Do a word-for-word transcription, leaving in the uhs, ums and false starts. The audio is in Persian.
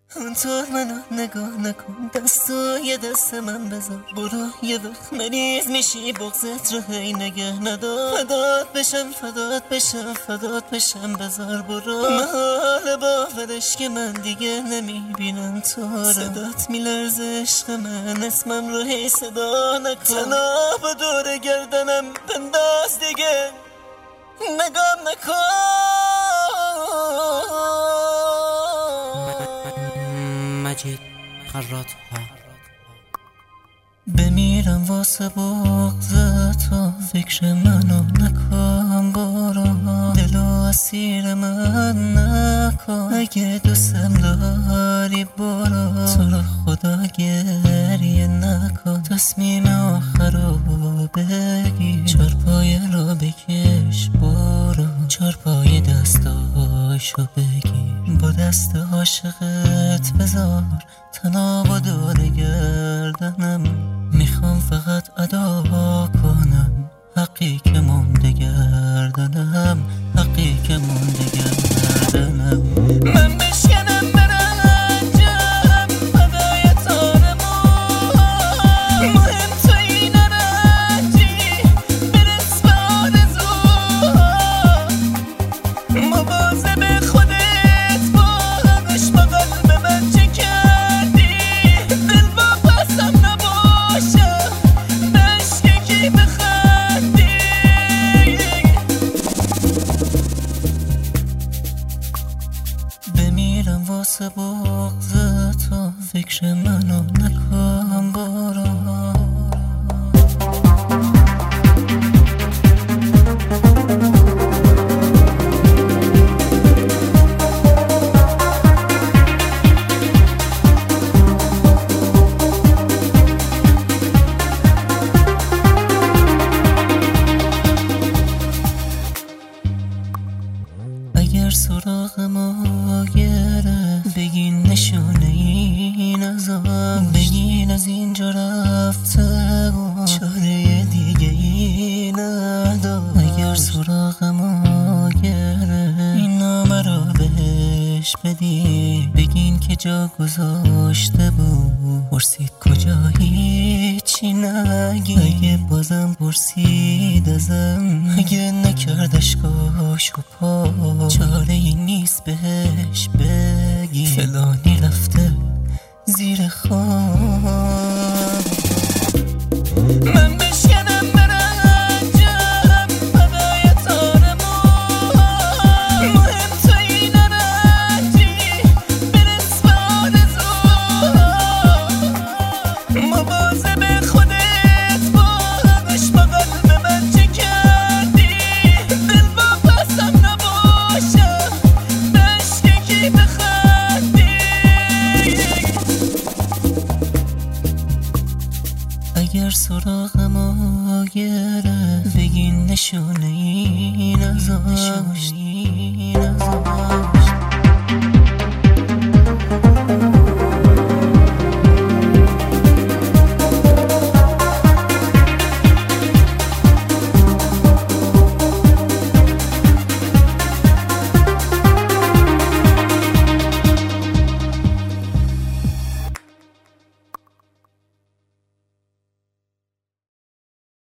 اونطور منو نگاه نکن، دستو یه دست من بذار، برو یه وقت مریض میشی بغزت رو هی نگه ندار. فدات بشم فدات بشم فدات بشم بذار برو. محال باورش که من دیگه نمیبینم تو رو. صدات میلرزه عشق من، اسمم رو هی صدا نکن. تناب دور گردنم بنداز دیگه نگام نکن. مجید خرات ها بمیرم واسه بغض تو، فکر منو نکن برو. دلو اسیر من نکن، اگه دوستم داری برو. تو رو خدا گریه نکن، تصمیم آخر رو بگیر. چار پایه رو بکش برو، چار پایه دستاشو بگیر. با دست عاشقت بذار تناب و دور گردنم. میخوام فقط ادا کنم حقی که مونده گردنم، حقی که مونده گردنم. من بشکنم برنجم فدای تارمون، مهم تو این رنجی برس به آرزوها. مواظب خودت باش، با قلب من چه کردی؟ دل واپسم نباشه نشکی کی بخندی. بمیرم واسه بغض تو، فکر منو نکن برو. اگر سراغ ما گره بگین نشونه این ازم، بگین از اینجا رفته و چاره دیگه ای ندار. اگر سراغ ما گره این نامه رو بهش بدین، بگین که جا گذاشته بود، پرسید کجا هیچی نگین. اگه بازم پرسید ازم، اگه نکردش کاش و پا، چاره ای نیست بهش بگی فلانی رفته زیر خواب. من بشکنم برنجم فدای تارمون، مهم تو این رنجی برس به آرزوها. مواظب خودت باش، با قلب من چه کردی؟ دل واپسم نباشه نشکی کی بخندی. اگر سراغ ما گره بگین نشونه